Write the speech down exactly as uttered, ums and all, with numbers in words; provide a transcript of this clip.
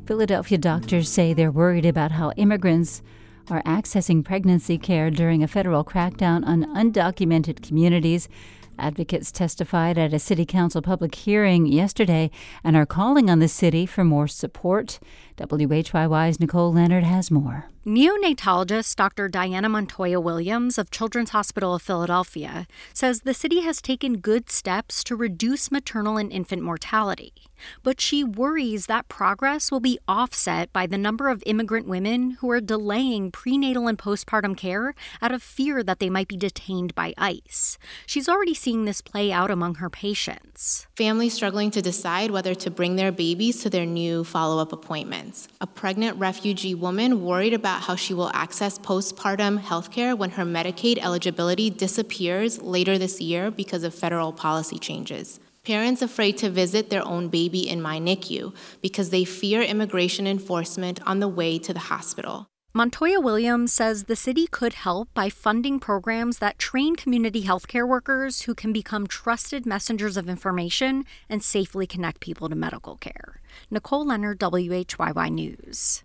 Philadelphia doctors say they're worried about how immigrants are accessing pregnancy care during a federal crackdown on undocumented communities. Advocates testified at a city council public hearing yesterday and are calling on the city for more support. W H Y Y's Nicole Leonard has more. Neonatologist Doctor Diana Montoya Williams of Children's Hospital of Philadelphia says the city has taken good steps to reduce maternal and infant mortality, but she worries that progress will be offset by the number of immigrant women who are delaying prenatal and postpartum care out of fear that they might be detained by ICE. She's already seeing this play out among her patients. Families struggling to decide whether to bring their babies to their new follow-up appointments. A pregnant refugee woman worried about how she will access postpartum health care when her Medicaid eligibility disappears later this year because of federal policy changes. Parents afraid to visit their own baby in my N I C U because they fear immigration enforcement on the way to the hospital. Montoya Williams says the city could help by funding programs that train community healthcare workers who can become trusted messengers of information and safely connect people to medical care. Nicole Leonard, W H Y Y News.